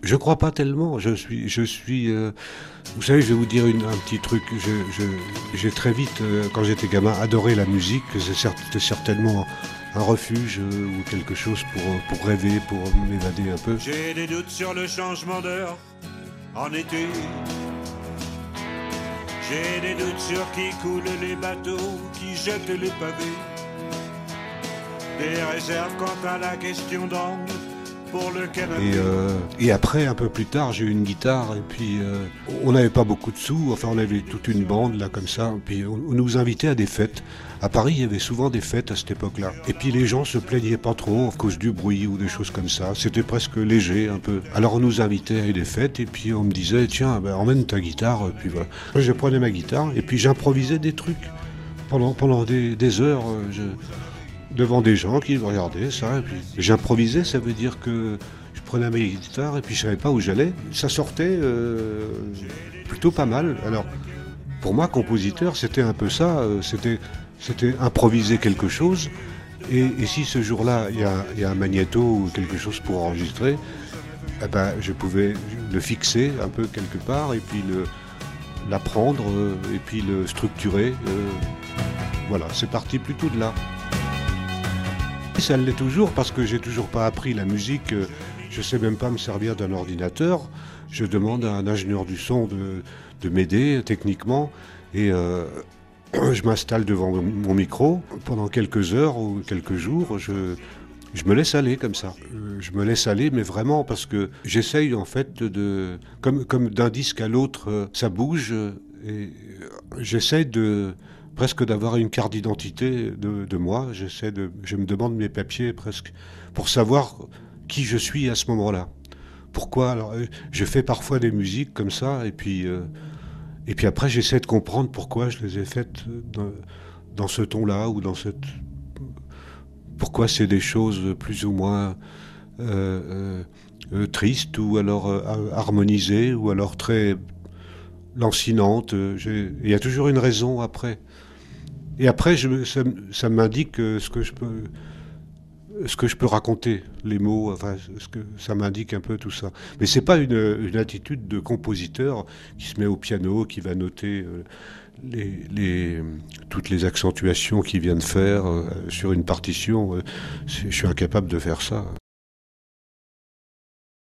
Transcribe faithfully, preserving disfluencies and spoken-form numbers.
Je crois pas tellement. Je suis, je suis. Euh, vous savez, je vais vous dire une, un petit truc. Je, je, j'ai très vite, euh, quand j'étais gamin, adoré la musique. C'était certainement un refuge euh, ou quelque chose pour, pour rêver, pour m'évader un peu. J'ai des doutes sur le changement d'heure en été. J'ai des doutes sur qui coule les bateaux, qui jette les pavés. Des réserves quant à la question d'angle pour le canapé. Et, euh, et après, un peu plus tard, j'ai eu une guitare et puis euh, on n'avait pas beaucoup de sous. Enfin, on avait toute une bande là comme ça. Puis on, on nous invitait à des fêtes. À Paris, il y avait souvent des fêtes à cette époque-là. Et puis les gens se plaignaient pas trop à cause du bruit ou des choses comme ça. C'était presque léger un peu. Alors on nous invitait à des fêtes et puis on me disait tiens, ben, emmène ta guitare. Et puis voilà. Moi, je prenais ma guitare et puis j'improvisais des trucs pendant pendant des, des heures. Je, devant des gens qui me regardaient ça. Et puis j'improvisais, ça veut dire que je prenais ma guitare et puis je savais pas où j'allais. Ça sortait euh, plutôt pas mal. Alors pour moi, compositeur, c'était un peu ça. C'était C'était improviser quelque chose, et, et si ce jour-là, il y, y a un magnéto ou quelque chose pour enregistrer, eh ben, je pouvais le fixer un peu quelque part, et puis le, l'apprendre, euh, et puis le structurer. Euh, voilà, c'est parti plutôt de là. Ça l'est toujours, parce que j'ai toujours pas appris la musique, je sais même pas me servir d'un ordinateur. Je demande à un ingénieur du son de, de m'aider techniquement, et... Euh, je m'installe devant mon micro pendant quelques heures ou quelques jours, je, je me laisse aller comme ça. Je me laisse aller, mais vraiment parce que j'essaye en fait de, de comme, comme d'un disque à l'autre, ça bouge et j'essaye de presque d'avoir une carte d'identité de, de moi. J'essaie de, je me demande mes papiers presque pour savoir qui je suis à ce moment-là. Pourquoi? Alors, je fais parfois des musiques comme ça et puis. Euh, Et puis après, j'essaie de comprendre pourquoi je les ai faites dans, dans ce ton-là ou dans cette... Pourquoi c'est des choses plus ou moins euh, euh, tristes ou alors euh, harmonisées ou alors très lancinantes. Il y a toujours une raison après. Et après, je, ça, ça m'indique ce que je peux... ce que je peux raconter, les mots, enfin, ce que ça m'indique un peu tout ça. Mais c'est pas une, une attitude de compositeur qui se met au piano, qui va noter euh, les, les, toutes les accentuations qu'il vient de faire euh, sur une partition. Euh, je suis incapable de faire ça.